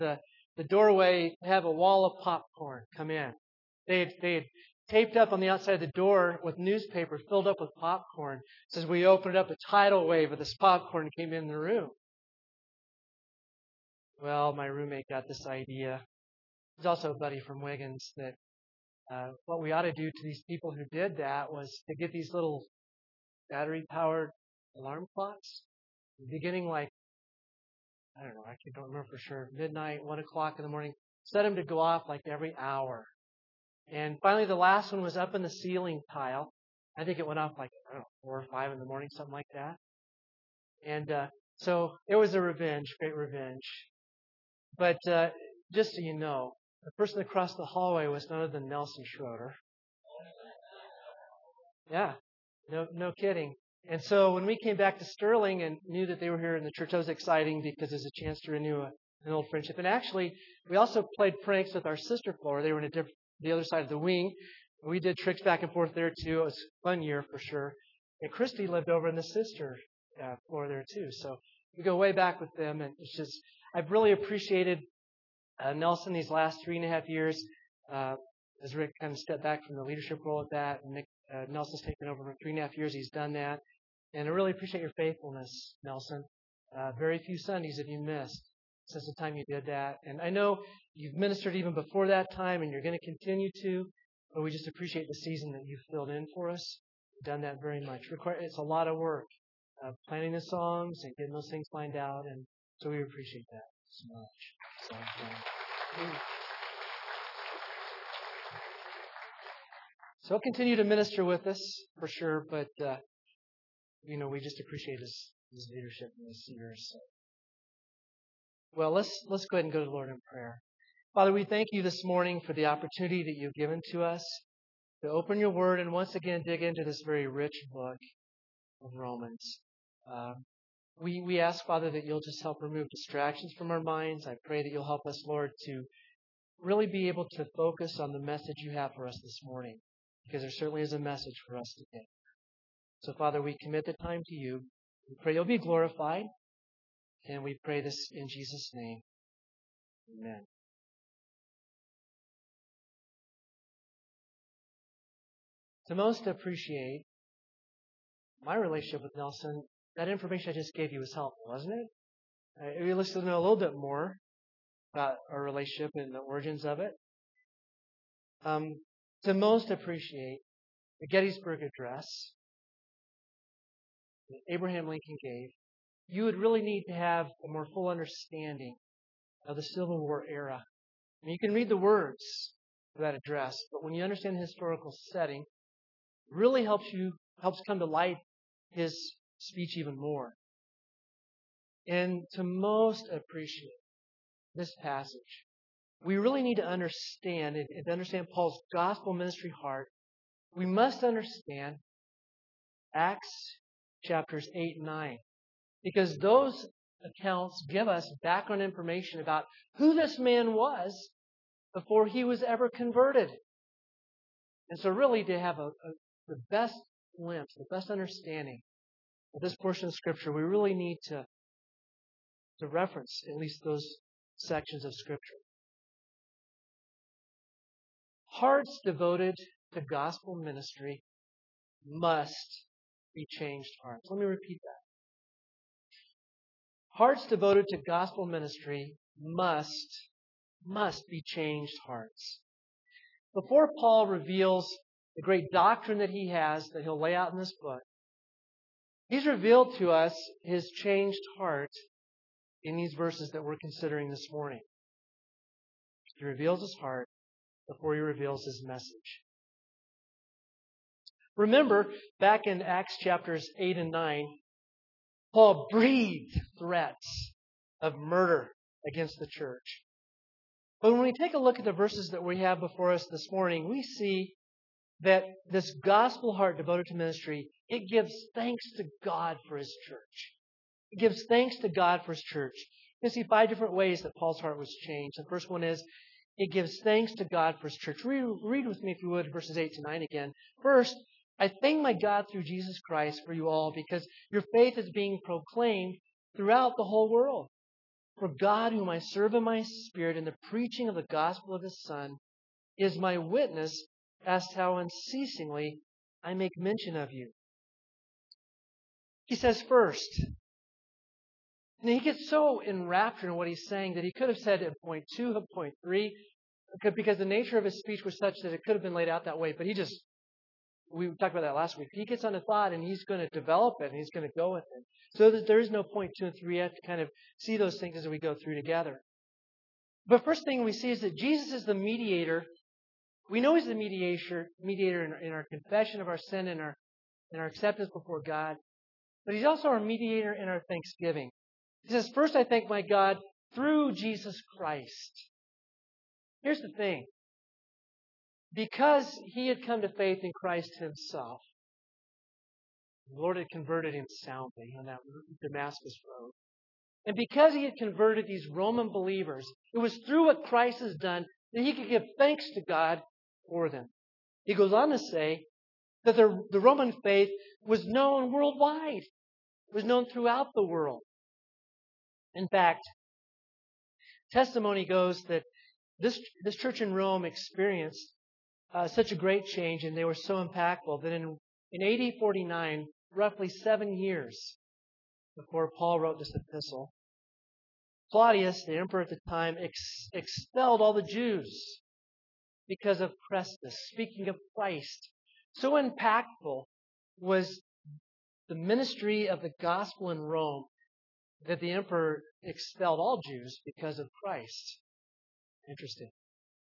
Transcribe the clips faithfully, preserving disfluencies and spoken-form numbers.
the, the doorway to have a wall of popcorn come in. They had, they had taped up on the outside of the door with newspaper filled up with popcorn. So as we opened it up, a tidal wave of this popcorn came in the room. Well, my roommate got this idea. He's also a buddy from Wiggins that uh, what we ought to do to these people who did that was to get these little battery-powered alarm clocks, beginning like, I don't know, I don't remember for sure, midnight, one o'clock in the morning, set them to go off like every hour. And finally, the last one was up in the ceiling tile. I think it went off like, I don't know, four or five in the morning, something like that. And uh, so it was a revenge, great revenge. But uh, just so you know, the person across the hallway was none other than Nelson Schroeder. Yeah, no, no kidding. And so when we came back to Sterling and knew that they were here in the church, that was exciting because it's a chance to renew a, an old friendship. And actually, we also played pranks with our sister floor. They were in a different, the other side of the wing. We did tricks back and forth there too. It was a fun year for sure. And Christy lived over in the sister uh, floor there too. So we go way back with them, and it's just I've really appreciated uh, Nelson these last three and a half years. Uh, as Rick kind of stepped back from the leadership role at that, and Nick uh, Nelson's taken over for three and a half years. He's done that, and I really appreciate your faithfulness, Nelson. Uh, very few Sundays have you missed since the time you did that, and I know you've ministered even before that time, and you're going to continue to. But we just appreciate the season that you've filled in for us. You've done that very much. It's a lot of work, uh, planning the songs and getting those things lined out, and so we appreciate that so much. So, um, so he'll continue to minister with us for sure, but uh, you know we just appreciate his, his leadership in these years. So. Well, let's let's go ahead and go to the Lord in prayer. Father, we thank you this morning for the opportunity that you've given to us to open your word and once again dig into this very rich book of Romans. Uh, we, we ask, Father, that you'll just help remove distractions from our minds. I pray that you'll help us, Lord, to really be able to focus on the message you have for us this morning, because there certainly is a message for us today. So, Father, we commit the time to you. We pray you'll be glorified, and we pray this in Jesus' name. Amen. To most appreciate my relationship with Nelson, that information I just gave you was helpful, wasn't it? Uh, we listened to know a little bit more about our relationship and the origins of it. Um, to most appreciate the Gettysburg Address that Abraham Lincoln gave, you would really need to have a more full understanding of the Civil War era. I mean, you can read the words of that address, but when you understand the historical setting, it really helps you helps come to light his speech even more. And to most appreciate this passage, we really need to understand, and to understand Paul's gospel ministry heart, we must understand Acts chapters eight and nine. Because those accounts give us background information about who this man was before he was ever converted. And so really to have a, a, the best glimpse, the best understanding of this portion of Scripture, we really need to, to reference at least those sections of Scripture. Hearts devoted to gospel ministry must be changed hearts. Let me repeat that. Hearts devoted to gospel ministry must, must be changed hearts. Before Paul reveals the great doctrine that he has that he'll lay out in this book, he's revealed to us his changed heart in these verses that we're considering this morning. He reveals his heart before he reveals his message. Remember, back in Acts chapters eight and nine, Paul breathed threats of murder against the church. But when we take a look at the verses that we have before us this morning, we see that this gospel heart devoted to ministry, it gives thanks to God for His church. It gives thanks to God for His church. You can see five different ways that Paul's heart was changed. The first one is, it gives thanks to God for His church. Read, read with me, if you would, verses eight to nine again. First, I thank my God through Jesus Christ for you all, because your faith is being proclaimed throughout the whole world. For God, whom I serve in my spirit in the preaching of the gospel of His Son, is my witness as to how unceasingly I make mention of you. He says first, and he gets so enraptured in what he's saying that he could have said at point two, at point three, because the nature of his speech was such that it could have been laid out that way. But he just, we talked about that last week. He gets on a thought and he's going to develop it and he's going to go with it. So that there is no point two and three. We have to kind of see those things as we go through together. But first thing we see is that Jesus is the mediator. We know He's the mediator, mediator in, in our confession of our sin and our, and our acceptance before God. But He's also our mediator in our thanksgiving. He says, first I thank my God through Jesus Christ. Here's the thing. Because he had come to faith in Christ Himself, the Lord had converted him soundly on that Damascus road. And because He had converted these Roman believers, it was through what Christ has done that He could give thanks to God for them. He goes on to say that the, the Roman faith was known worldwide. It was known throughout the world. In fact, testimony goes that this, this church in Rome experienced uh, such a great change, and they were so impactful that in, in A D forty-nine, roughly seven years before Paul wrote this epistle, Claudius, the emperor at the time, ex- expelled all the Jews because of Christus, speaking of Christ. So impactful was the ministry of the gospel in Rome that the emperor expelled all Jews because of Christ. Interesting.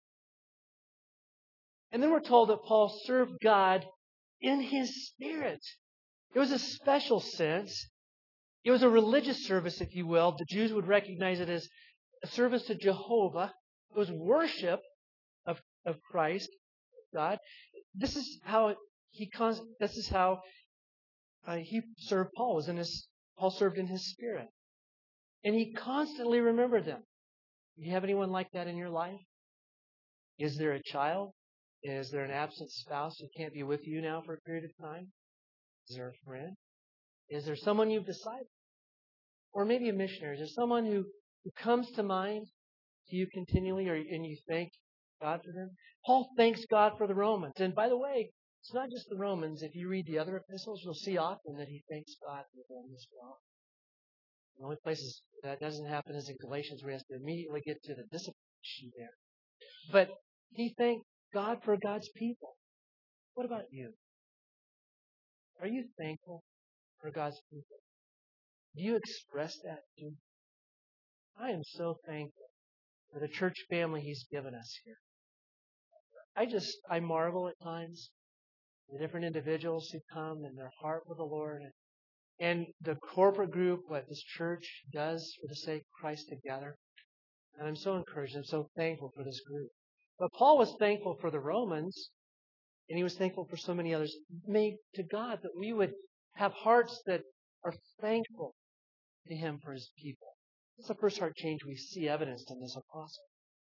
And then we're told that Paul served God in his spirit. It was a special sense. It was a religious service, if you will. The Jews would recognize it as a service to Jehovah. It was worship of, of Christ, God. This is how he. This is how uh, he served Paul. Was in his. Paul served in his spirit, and he constantly remembered them. Do you have anyone like that in your life? Is there a child? Is there an absent spouse who can't be with you now for a period of time? Is there a friend? Is there someone you've decided? Or maybe a missionary. Is there someone who, who comes to mind to you continually, or and you thank God for them? Paul thanks God for the Romans. And by the way, it's not just the Romans. If you read the other epistles, you'll see often that he thanks God for them as well. The only places that doesn't happen is in Galatians, where he has to immediately get to the discipline issue there. But he thanked God for God's people. What about you? Are you thankful for God's people? Do you express that too? I am so thankful for the church family He's given us here. I just, I marvel at times the different individuals who come and their heart with the Lord and, and the corporate group, what this church does for the sake of Christ together. And I'm so encouraged. I'm so thankful for this group. But Paul was thankful for the Romans, and he was thankful for so many others. May to God that we would have hearts that are thankful to Him for His people. That's the first heart change we see evidenced in this apostle.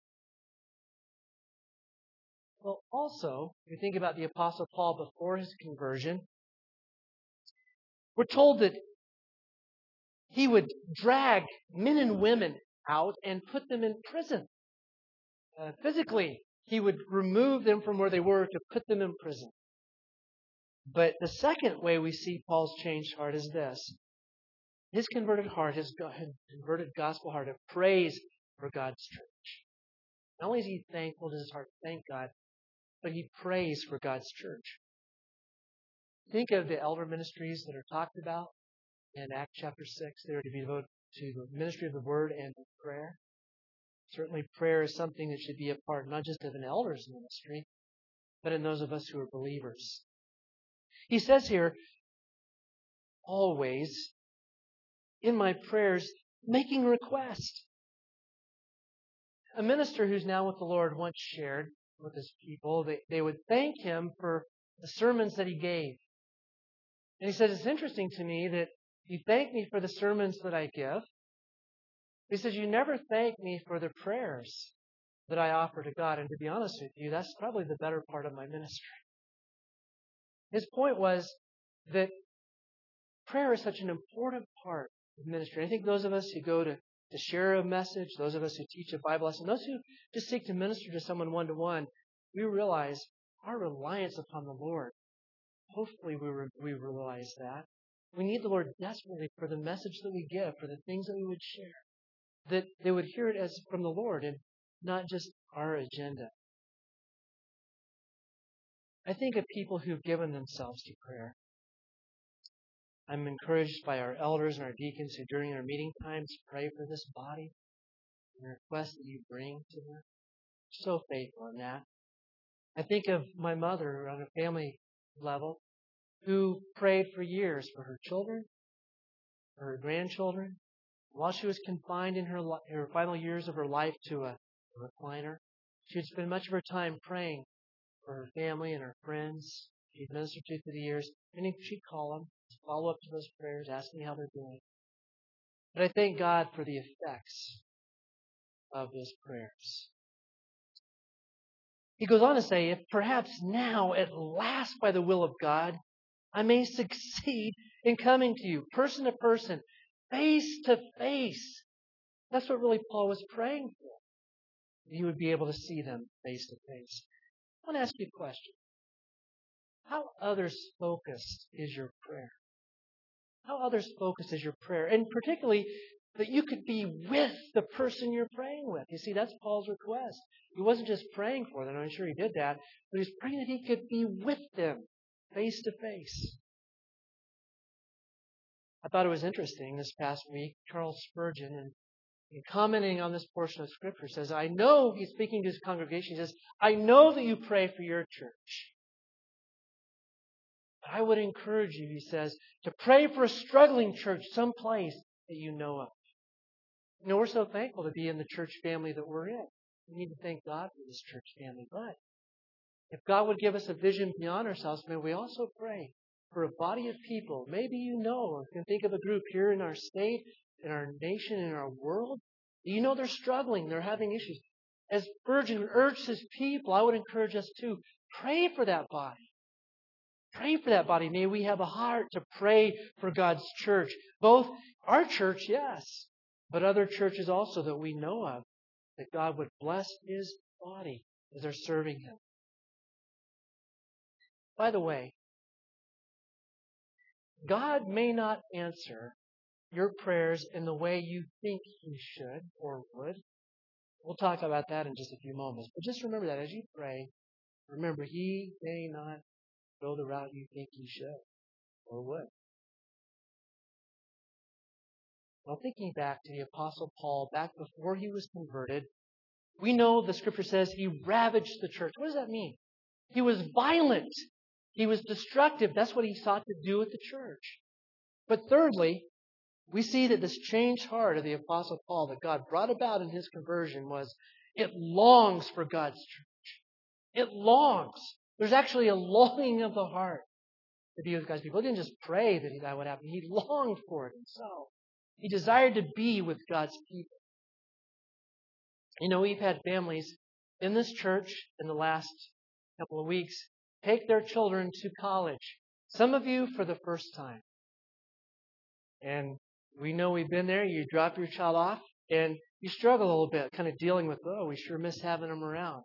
Well, also, if you think about the Apostle Paul before his conversion, we're told that he would drag men and women out and put them in prison. Uh, physically, he would remove them from where they were to put them in prison. But the second way we see Paul's changed heart is this. His converted heart, his converted gospel heart of praise for God's church. Not only is he thankful to his heart, thank God, but he prays for God's church. Think of the elder ministries that are talked about in Acts chapter six. They are to be devoted to the ministry of the word and of prayer. Certainly prayer is something that should be a part not just of an elder's ministry, but in those of us who are believers. He says here, always, in my prayers, making request. A minister who's now with the Lord once shared with his people, they, they would thank him for the sermons that he gave. And he said, it's interesting to me that you thank me for the sermons that I give. He says, you never thank me for the prayers that I offer to God. And to be honest with you, that's probably the better part of my ministry. His point was that prayer is such an important part of ministry. I think those of us who go to to share a message, those of us who teach a Bible lesson, those who just seek to minister to someone one-to-one, we realize our reliance upon the Lord. Hopefully we, re- we realize that. We need the Lord desperately for the message that we give, for the things that we would share, that they would hear it as from the Lord and not just our agenda. I think of people who've given themselves to prayer. I'm encouraged by our elders and our deacons who during their meeting times pray for this body and the requests that you bring to them. So faithful in that. I think of my mother on a family level who prayed for years for her children, for her grandchildren. While she was confined in her, her final years of her life to a, a recliner, she would spend much of her time praying for her family and her friends she'd ministered to through the years. And she'd call them, follow up to those prayers, asking how they're doing. But I thank God for the effects of those prayers. He goes on to say, if perhaps now, at last by the will of God, I may succeed in coming to you, person to person, face to face. That's what really Paul was praying for. He would be able to see them face to face. I want to ask you a question. How others focused is your prayer? How others focused is your prayer? And particularly that you could be with the person you're praying with. You see, that's Paul's request. He wasn't just praying for them. I'm sure he did that. But he was praying that he could be with them face to face. I thought it was interesting this past week, Charles Spurgeon, in, in commenting on this portion of Scripture, says, I know, he's speaking to his congregation, he says, I know that you pray for your church. But I would encourage you, he says, to pray for a struggling church someplace that you know of. You know, we're so thankful to be in the church family that we're in. We need to thank God for this church family. But if God would give us a vision beyond ourselves, may we also pray for a body of people. Maybe you know, or can think of a group here in our state, in our nation, in our world. You know they're struggling, they're having issues. As Spurgeon urged his people, I would encourage us to pray for that body. Pray for that body. May we have a heart to pray for God's church. Both our church, yes, but other churches also that we know of, that God would bless His body as they're serving Him. By the way, God may not answer your prayers in the way you think He should or would. We'll talk about that in just a few moments. But just remember that as you pray, remember He may not go the route you think He should or would. Well, thinking back to the Apostle Paul, back before he was converted, we know the Scripture says he ravaged the church. What does that mean? He was violent. He was destructive. That's what he sought to do with the church. But thirdly, we see that this changed heart of the Apostle Paul that God brought about in his conversion was it longs for God's church. It longs. There's actually a longing of the heart to be with God's people. He didn't just pray that that would happen. He longed for it himself. He desired to be with God's people. You know, we've had families in this church in the last couple of weeks take their children to college. Some of you for the first time. And we know we've been there. You drop your child off and you struggle a little bit kind of dealing with, oh, we sure miss having them around.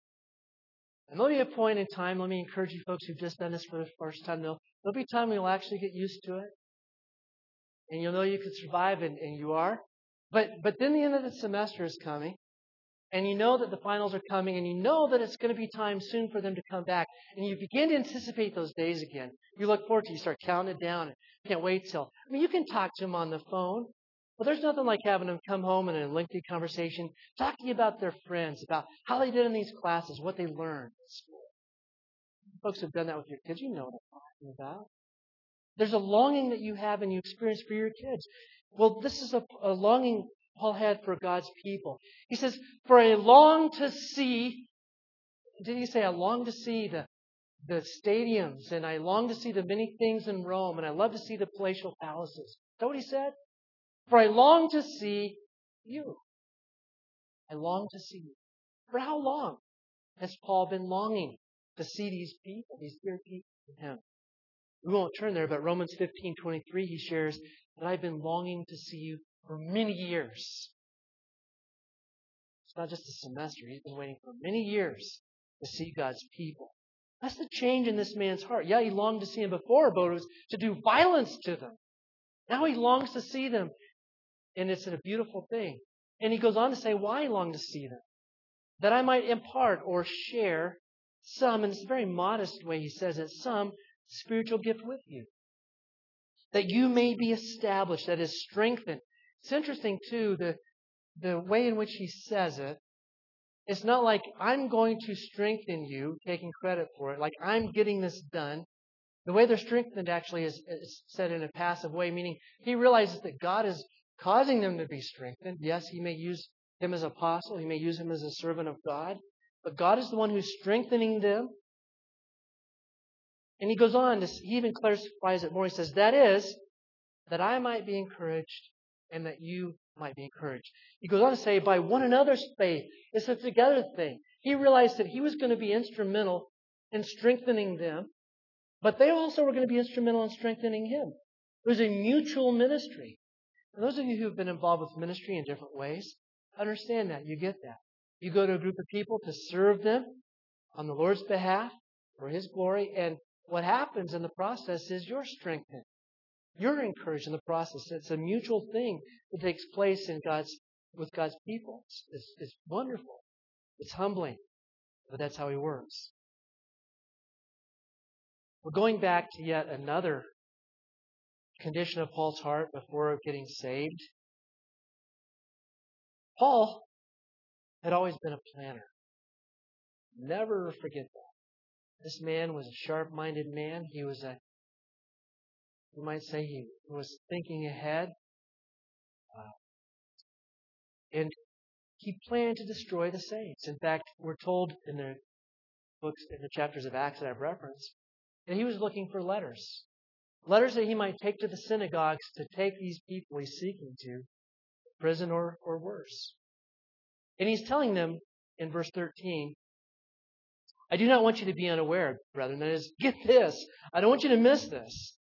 And there'll be a point in time, let me encourage you folks who've just done this for the first time, there'll, there'll be a time when you'll actually get used to it. And you'll know you can survive, and, and you are. But but then the end of the semester is coming, and you know that the finals are coming, and you know that it's going to be time soon for them to come back. And you begin to anticipate those days again. You look forward to it. You start counting it down. And can't wait till. I mean, you can talk to them on the phone, but there's nothing like having them come home in a lengthy conversation, talking about their friends, about how they did in these classes, what they learned at school. Folks who've done that with your kids, you know what I'm talking about. There's a longing that you have and you experience for your kids. Well, this is a, a longing Paul had for God's people. He says, for I long to see, did he say, I long to see the, the stadiums, and I long to see the many things in Rome, and I love to see the palatial palaces. Is that what he said? For I long to see you. I long to see you. For how long has Paul been longing to see these people, these dear people with him? We won't turn there, but Romans fifteen twenty-three, he shares that I've been longing to see you for many years. It's not just a semester. He's been waiting for many years to see God's people. That's the change in this man's heart. Yeah, he longed to see them before, but it was to do violence to them. Now he longs to see them, and it's a beautiful thing. And he goes on to say why he longed to see them. That I might impart or share some, in this very modest way he says it, some spiritual gift with you. That you may be established, that is strengthened. It's interesting, too, the, the way in which he says it. It's not like I'm going to strengthen you, taking credit for it, like I'm getting this done. The way they're strengthened actually is, is said in a passive way, meaning he realizes that God is causing them to be strengthened. Yes, he may use him as apostle, he may use him as a servant of God, but God is the one who's strengthening them. And he goes on, to, he even clarifies it more. He says, that is, that I might be encouraged and that you might be encouraged. He goes on to say, by one another's faith. It's a together thing. He realized that he was going to be instrumental in strengthening them, but they also were going to be instrumental in strengthening him. It was a mutual ministry. And those of you who have been involved with ministry in different ways, understand that. You get that. You go to a group of people to serve them on the Lord's behalf for His glory, and what happens in the process is you're strengthened. You're encouraged in the process. It's a mutual thing that takes place in God's with God's people. It's, it's wonderful. It's humbling, but that's how He works. We're going back to yet another condition of Paul's heart before getting saved. Paul had always been a planner. Never forget that. This man was a sharp-minded man. He was a, you might say he was thinking ahead. Uh, and he planned to destroy the saints. In fact, we're told in the books, in the chapters of Acts that I've referenced, that he was looking for letters. Letters that he might take to the synagogues to take these people he's seeking to prison or, or worse. And he's telling them in verse thirteen, I do not want you to be unaware, brethren. That is, get this. I don't want you to miss this.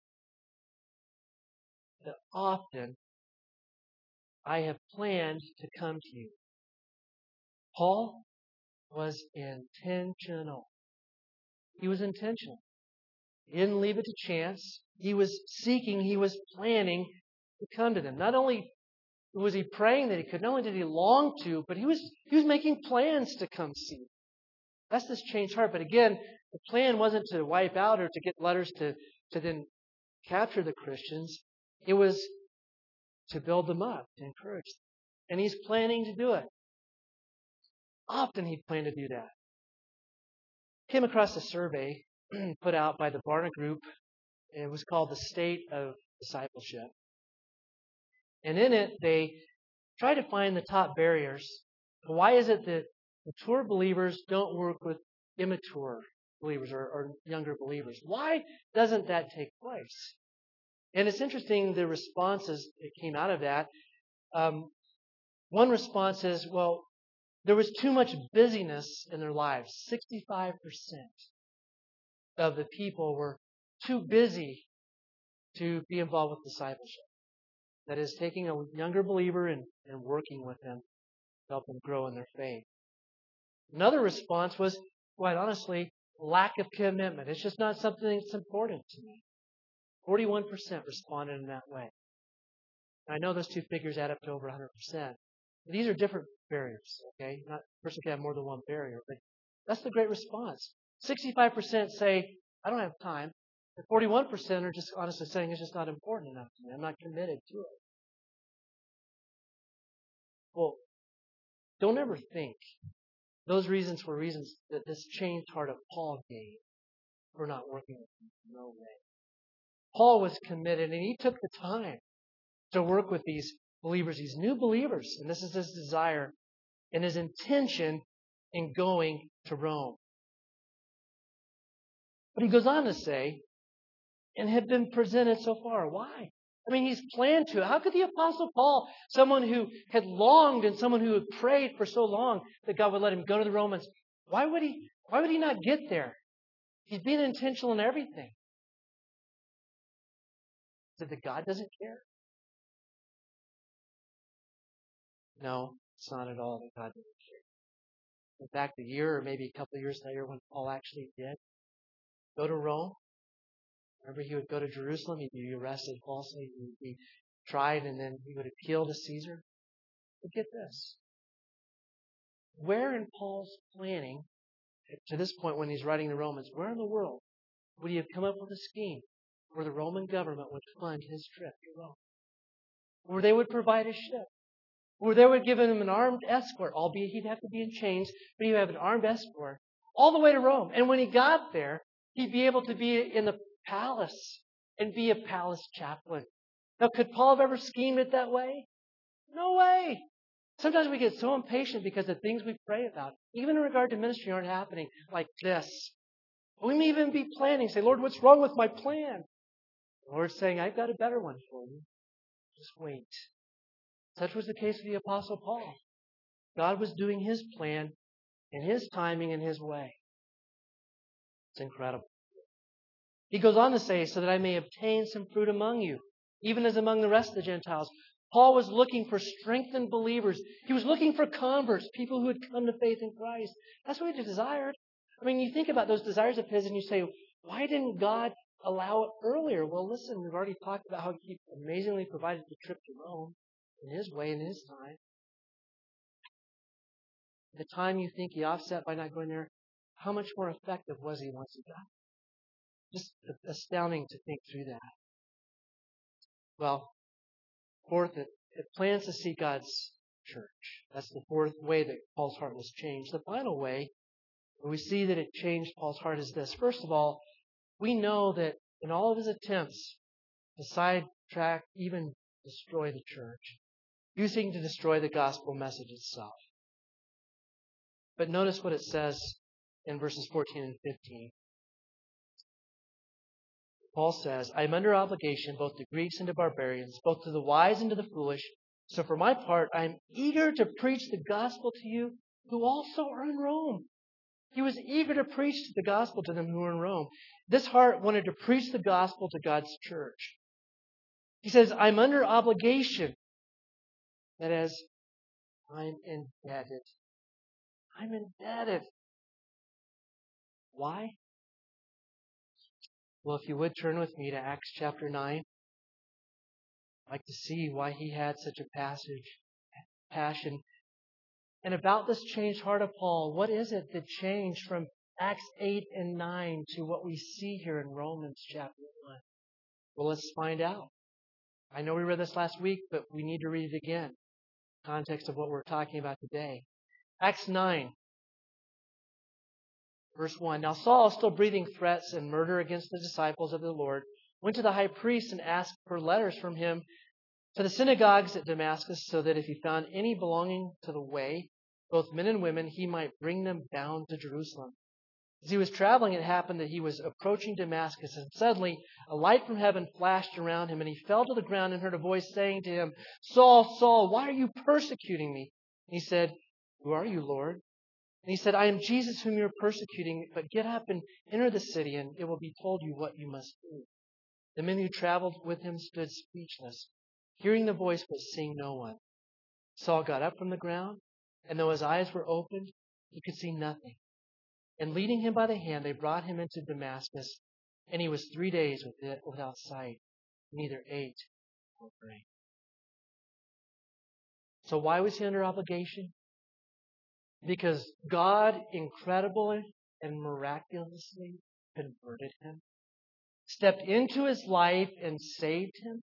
That often I have planned to come to you. Paul was intentional. He was intentional. He didn't leave it to chance. He was seeking, he was planning to come to them. Not only was he praying that he could, not only did he long to, but he was he was making plans to come see them. That's this changed heart. But again, the plan wasn't to wipe out or to get letters to, to then capture the Christians. It was to build them up, to encourage them. And he's planning to do it. Often he'd plan to do that. Came across a survey put out by the Barna Group. It was called The State of Discipleship. And in it, they try to find the top barriers. Why is it that mature believers don't work with immature believers or, or younger believers? Why doesn't that take place? And it's interesting, the responses that came out of that. Um, one response is, well, there was too much busyness in their lives. sixty-five percent of the people were too busy to be involved with discipleship. That is, taking a younger believer and, and working with them to help them grow in their faith. Another response was, quite honestly, lack of commitment. It's just not something that's important to me. forty-one percent responded in that way. And I know those two figures add up to over one hundred percent. These are different barriers, okay? Not a person can have more than one barrier, but that's the great response. sixty-five percent say, I don't have time. And forty-one percent are just honestly saying it's just not important enough to me. I'm not committed to it. Well, don't ever think those reasons were reasons that this changed heart of Paul gave for not working with him. No way. Paul was committed, and he took the time to work with these believers, these new believers. And this is his desire and his intention in going to Rome. But he goes on to say, and have been presented so far. Why? I mean, he's planned to. How could the Apostle Paul, someone who had longed and someone who had prayed for so long that God would let him go to the Romans, why would he, why would he not get there? He's being intentional in everything. Is it that God doesn't care? No, it's not at all that God doesn't care. In fact, a year or maybe a couple of years later when Paul actually did go to Rome. Remember, he would go to Jerusalem, he'd be arrested falsely, he would be tried, and then he would appeal to Caesar. But get this. Where in Paul's planning, to this point when he's writing the Romans, where in the world would he have come up with a scheme where the Roman government would fund his trip to Rome? Where they would provide a ship? Where they would give him an armed escort, albeit he'd have to be in chains, but he'd have an armed escort all the way to Rome. And when he got there, he'd be able to be in the palace and be a palace chaplain. Now, could Paul have ever schemed it that way? No way. Sometimes we get so impatient because the things we pray about, even in regard to ministry, aren't happening like this. We may even be planning, say, Lord, what's wrong with my plan? The Lord's saying, I've got a better one for you. Just wait. Such was the case with the Apostle Paul. God was doing His plan in His timing and His way. It's incredible. He goes on to say, so that I may obtain some fruit among you, even as among the rest of the Gentiles. Paul was looking for strengthened believers. He was looking for converts, people who had come to faith in Christ. That's what he desired. I mean, you think about those desires of his and you say, why didn't God allow it earlier? Well, listen, we've already talked about how He amazingly provided the trip to Rome in His way, in His time. The time you think He offset by not going there, how much more effective was He once He got? Just astounding to think through that. Well, fourth, it, it plans to see God's church. That's the fourth way that Paul's heart was changed. The final way we see that it changed Paul's heart is this. First of all, we know that in all of his attempts to sidetrack, even destroy the church, he was seeking to destroy the gospel message itself. But notice what it says in verses fourteen and fifteen. Paul says, I am under obligation both to Greeks and to barbarians, both to the wise and to the foolish. So for my part, I am eager to preach the gospel to you who also are in Rome. He was eager to preach the gospel to them who were in Rome. This heart wanted to preach the gospel to God's church. He says, I'm under obligation. That is, I'm indebted. I'm indebted. Why? Well, if you would turn with me to Acts chapter nine. I'd like to see why he had such a passage, passion. And about this changed heart of Paul, what is it that changed from Acts eight and nine to what we see here in Romans chapter one? Well, let's find out. I know we read this last week, but we need to read it again. Context of what we're talking about today. Acts nine. Verse one, Now Saul, still breathing threats and murder against the disciples of the Lord, went to the high priest and asked for letters from him to the synagogues at Damascus, so that if he found any belonging to the way, both men and women, he might bring them down to Jerusalem. As he was traveling, it happened that he was approaching Damascus, and suddenly a light from heaven flashed around him, and he fell to the ground and heard a voice saying to him, Saul, Saul, why are you persecuting me? And he said, Who are you, Lord? And he said, I am Jesus whom you are persecuting, but get up and enter the city, and it will be told you what you must do. The men who traveled with him stood speechless, hearing the voice but seeing no one. Saul got up from the ground, and though his eyes were opened, he could see nothing. And leading him by the hand, they brought him into Damascus, and he was three days with it, without sight, neither ate nor drank. So why was he under obligation? Because God incredibly and miraculously converted him, stepped into his life and saved him.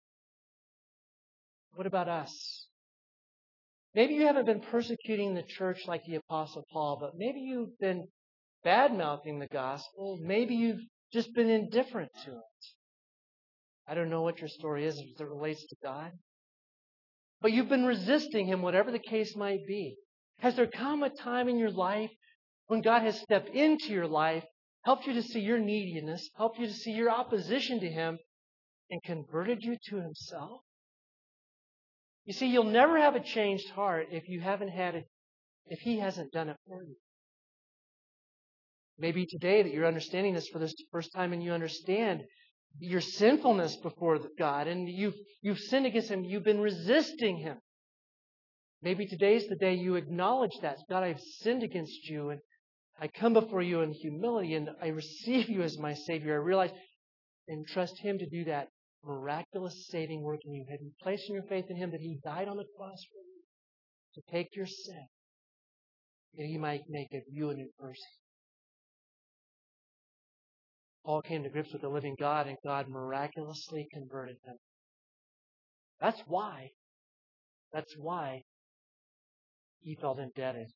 What about us? Maybe you haven't been persecuting the church like the Apostle Paul, but maybe you've been bad-mouthing the gospel. Maybe you've just been indifferent to it. I don't know what your story is as it relates to God. But you've been resisting Him, whatever the case might be. Has there come a time in your life when God has stepped into your life, helped you to see your neediness, helped you to see your opposition to Him, and converted you to Himself? You see, you'll never have a changed heart if you haven't had it, if He hasn't done it for you. Maybe today that you're understanding this for the first time and you understand your sinfulness before God and you've, you've sinned against Him. You've been resisting Him. Maybe today's the day you acknowledge that. God, I've sinned against you, and I come before you in humility, and I receive you as my Savior. I realize and trust Him to do that miraculous saving work in you. Have you placed your faith in Him that He died on the cross for you to take your sin, that He might make of you a new person? Paul came to grips with the living God, and God miraculously converted him. That's why. That's why he felt indebted.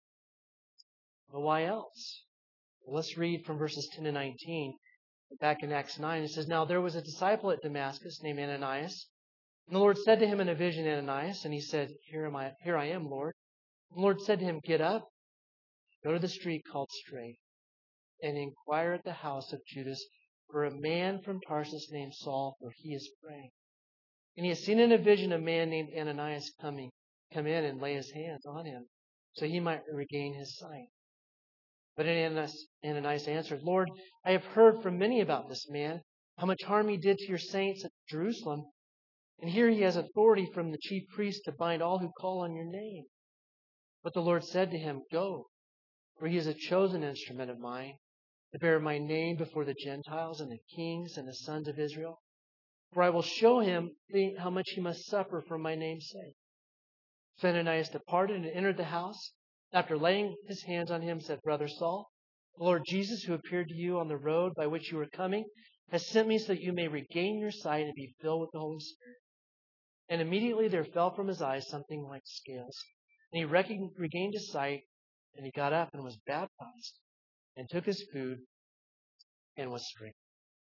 But why else? Well, let's read from verses ten to nineteen. Back in Acts nine, it says, Now there was a disciple at Damascus named Ananias. And the Lord said to him in a vision, Ananias, and he said, Here am I, here I am, Lord. And the Lord said to him, Get up, go to the street called Straight, and inquire at the house of Judas for a man from Tarsus named Saul, for he is praying. And he has seen in a vision a man named Ananias coming, come in and lay his hands on him, so he might regain his sight. But Ananias, Ananias answered, Lord, I have heard from many about this man, how much harm he did to your saints at Jerusalem. And here he has authority from the chief priest to bind all who call on your name. But the Lord said to him, Go, for he is a chosen instrument of mine, to bear my name before the Gentiles and the kings and the sons of Israel. For I will show him how much he must suffer for my name's sake. So Ananias departed and entered the house. After laying his hands on him, said, Brother Saul, the Lord Jesus, who appeared to you on the road by which you were coming, has sent me so that you may regain your sight and be filled with the Holy Spirit. And immediately there fell from his eyes something like scales. And he regained his sight, and he got up and was baptized, and took his food, and was strengthened.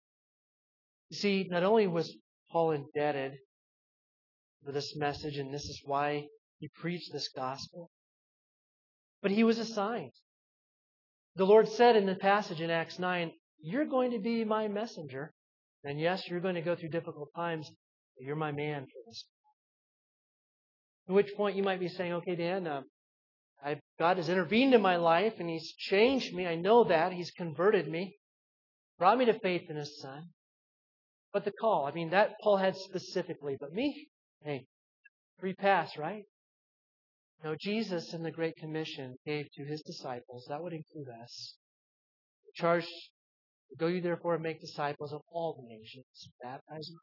You see, not only was Paul indebted for this message, and this is why he preached this gospel, but he was assigned. The Lord said in the passage in Acts nine, You're going to be my messenger. And yes, you're going to go through difficult times, but you're my man for this. At which point you might be saying, okay, Dan, uh, I've, God has intervened in my life and He's changed me. I know that. He's converted me, brought me to faith in His Son. But the call, I mean, that Paul had specifically. But me, hey, free pass, right? No, Jesus in the Great Commission gave to His disciples, that would include us, the charge, go you therefore and make disciples of all the nations, baptizing.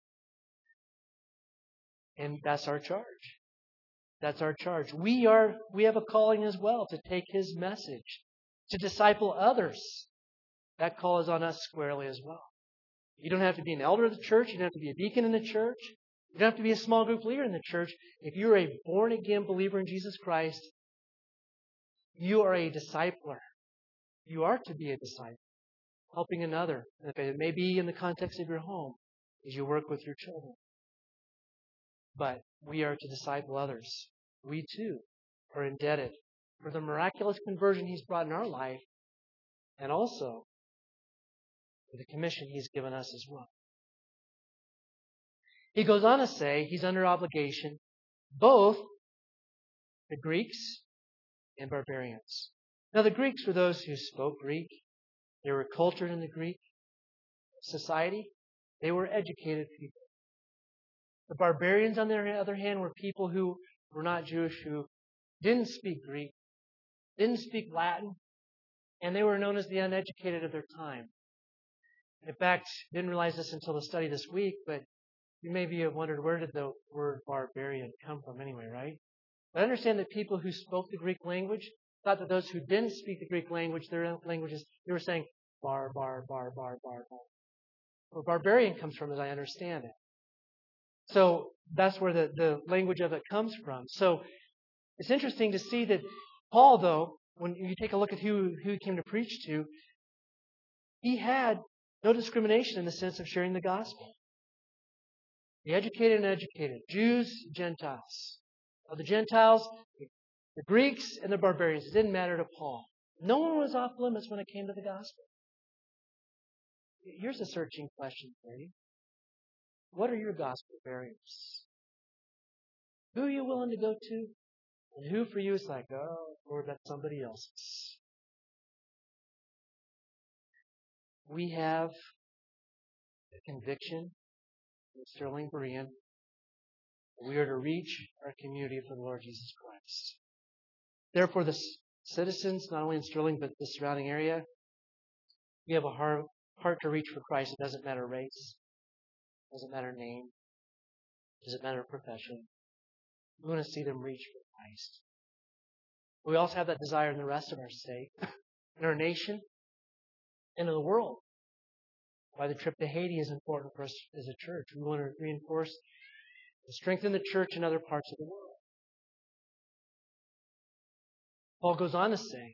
And that's our charge. That's our charge. We are, we have a calling as well to take His message, to disciple others. That call is on us squarely as well. You don't have to be an elder of the church. You don't have to be a deacon in the church. You don't have to be a small group leader in the church. If you're a born-again believer in Jesus Christ, you are a discipler. You are to be a disciple, helping another. It may be in the context of your home as you work with your children. But we are to disciple others. We too are indebted for the miraculous conversion He's brought in our life, and also for the commission He's given us as well. He goes on to say He's under obligation, both the Greeks and barbarians. Now the Greeks were those who spoke Greek. They were cultured in the Greek society. They were educated people. The barbarians, on the other hand, were people who were not Jewish, who didn't speak Greek, didn't speak Latin, and they were known as the uneducated of their time. In fact, didn't realize this until the study this week, but you maybe have wondered, where did the word barbarian come from anyway, right? But understand that people who spoke the Greek language thought that those who didn't speak the Greek language, their languages, they were saying bar, bar, bar, bar, bar, bar. Where barbarian comes from, as I understand it. So that's where the, the language of it comes from. So it's interesting to see that Paul, though, when you take a look at who, who he came to preach to, he had no discrimination in the sense of sharing the gospel. The educated and uneducated, Jews, Gentiles. Of the Gentiles, the Greeks, and the barbarians. It didn't matter to Paul. No one was off limits when it came to the gospel. Here's a searching question for you. What are your gospel barriers? Who are you willing to go to? And who for you is like, oh, Lord, that's somebody else's. We have a conviction in Sterling Berean We are to reach our community for the Lord Jesus Christ. Therefore, the citizens, not only in Sterling, but the surrounding area, we have a heart, heart to reach for Christ. It doesn't matter race. It doesn't matter name. It doesn't matter profession. We want to see them reach for Christ. We also have that desire in the rest of our state, in our nation, and in the world. Why the trip to Haiti is important for us as a church. We want to reinforce and strengthen the church in other parts of the world. Paul goes on to say,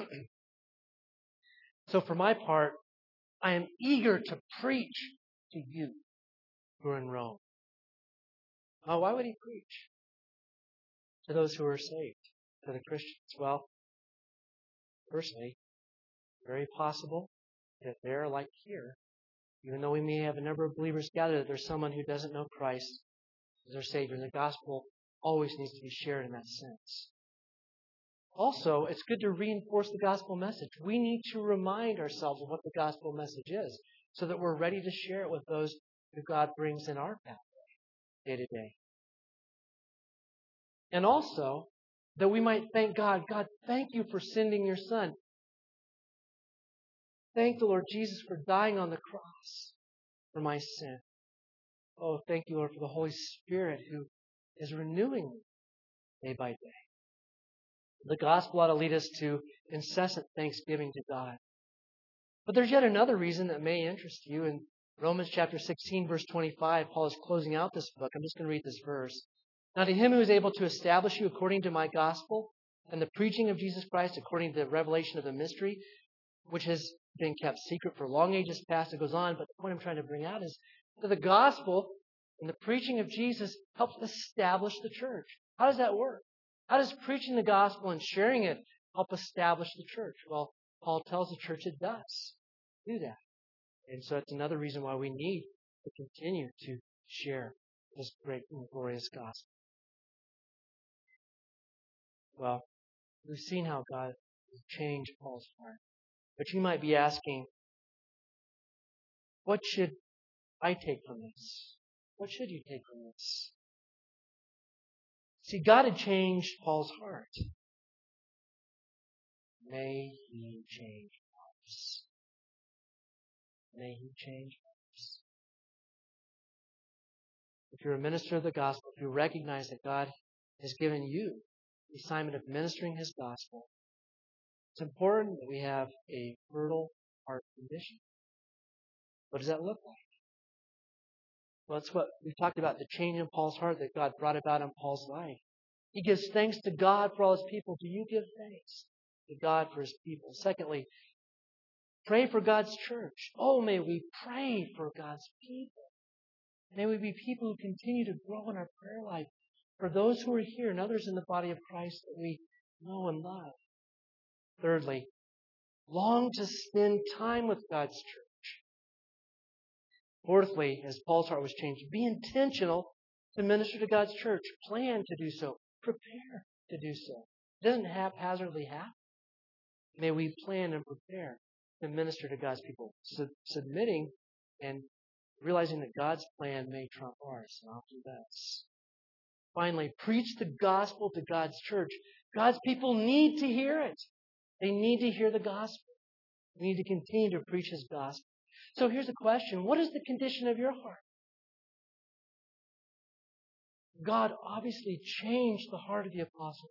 so for my part, I am eager to preach to you who are in Rome. Now, why would he preach to those who are saved, to the Christians? Well, firstly, very possible that they're like here. Even though we may have a number of believers gathered, that there's someone who doesn't know Christ as their Savior. And the gospel always needs to be shared in that sense. Also, it's good to reinforce the gospel message. We need to remind ourselves of what the gospel message is so that we're ready to share it with those who God brings in our pathway day to day. And also, that we might thank God. God, thank you for sending your Son. Thank the Lord Jesus for dying on the cross for my sin. Oh, thank you, Lord, for the Holy Spirit who is renewing me day by day. The gospel ought to lead us to incessant thanksgiving to God. But there's yet another reason that may interest you. In Romans chapter sixteen, verse twenty-five, Paul is closing out this book. I'm just going to read this verse. Now to him who is able to establish you according to my gospel and the preaching of Jesus Christ according to the revelation of the mystery, which has been kept secret for long ages past, it goes on, but the point I'm trying to bring out is that the gospel and the preaching of Jesus helps establish the church. How does that work? How does preaching the gospel and sharing it help establish the church? Well, Paul tells the church it does do that. And so it's another reason why we need to continue to share this great and glorious gospel. Well, we've seen how God has changed Paul's heart. But you might be asking, what should I take from this? What should you take from this? See, God had changed Paul's heart. May He change ours. May He change ours. If you're a minister of the gospel, if you recognize that God has given you the assignment of ministering His gospel, it's important that we have a fertile heart condition. What does that look like? Well, that's what we talked about, the change in Paul's heart that God brought about in Paul's life. He gives thanks to God for all His people. Do you give thanks to God for His people? Secondly, pray for God's church. Oh, may we pray for God's people. May we be people who continue to grow in our prayer life for those who are here and others in the body of Christ that we know and love. Thirdly, long to spend time with God's church. Fourthly, as Paul's heart was changed, be intentional to minister to God's church. Plan to do so. Prepare to do so. It doesn't haphazardly happen. May we plan and prepare to minister to God's people, sub- submitting and realizing that God's plan may trump ours, and often does. Finally, preach the gospel to God's church. God's people need to hear it. They need to hear the gospel. We need to continue to preach His gospel. So here's the question. What is the condition of your heart? God obviously changed the heart of the apostle.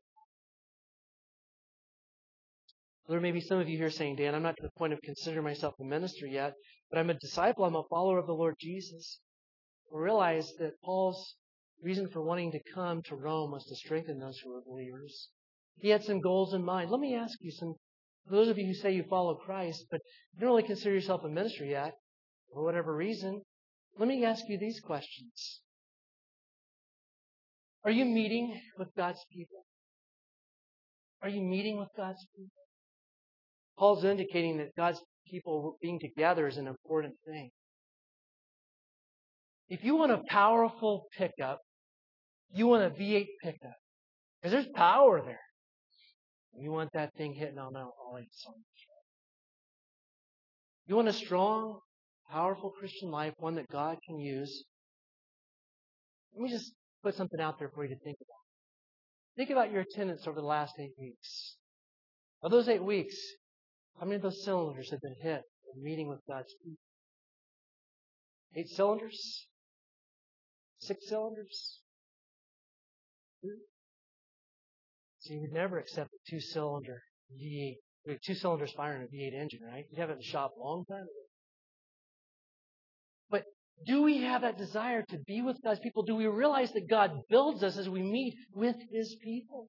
There may be some of you here saying, Dan, I'm not to the point of considering myself a minister yet, but I'm a disciple. I'm a follower of the Lord Jesus. I realize that Paul's reason for wanting to come to Rome was to strengthen those who were believers. He had some goals in mind. Let me ask you some, for those of you who say you follow Christ, but you don't really consider yourself a minister yet, for whatever reason, let me ask you these questions. Are you meeting with God's people? Are you meeting with God's people? Paul's indicating that God's people being together is an important thing. If you want a powerful pickup, you want a V eight pickup. Because there's power there. You want that thing hitting on all eight cylinders. You want a strong, powerful Christian life, one that God can use. Let me just put something out there for you to think about. Think about your attendance over the last eight weeks. Of those eight weeks, how many of those cylinders have been hit in meeting with God's people? Eight cylinders? Six cylinders? So you would never accept a two-cylinder V eight, two cylinders firing a V eight engine, right? You'd have it in the shop a long time ago. But do we have that desire to be with God's people? Do we realize that God builds us as we meet with His people?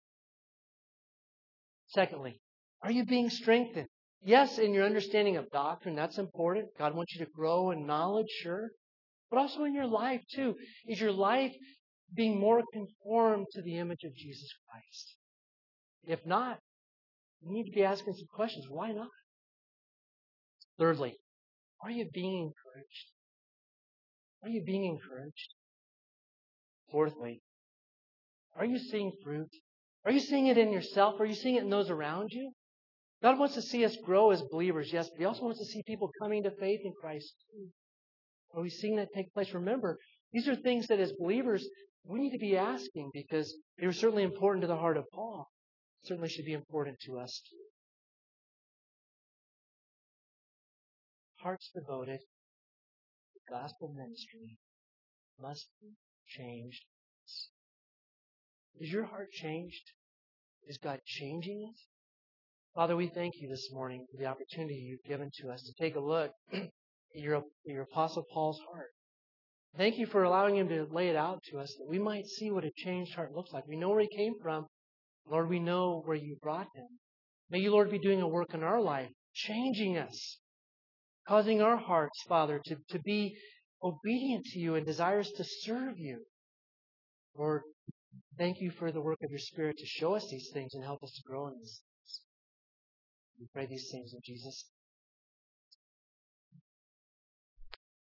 Secondly, are you being strengthened? Yes, in your understanding of doctrine, that's important. God wants you to grow in knowledge, sure. But also in your life, too. Is your life being more conformed to the image of Jesus Christ? If not, you need to be asking some questions. Why not? Thirdly, are you being encouraged? Are you being encouraged? Fourthly, are you seeing fruit? Are you seeing it in yourself? Are you seeing it in those around you? God wants to see us grow as believers, yes, but He also wants to see people coming to faith in Christ too. Are we seeing that take place? Remember, these are things that as believers, we need to be asking because they were certainly important to the heart of Paul. Certainly should be important to us too. Hearts devoted to gospel ministry must be changed. Is your heart changed? Is God changing it? Father, we thank you this morning for the opportunity you've given to us to take a look at your, at your Apostle Paul's heart. Thank you for allowing him to lay it out to us that we might see what a changed heart looks like. We know where he came from. Lord, we know where you brought him. May you, Lord, be doing a work in our life, changing us, causing our hearts, Father, to, to be obedient to you and desirous to serve you. Lord, thank you for the work of your Spirit to show us these things and help us to grow in these things. We pray these things in Jesus' name.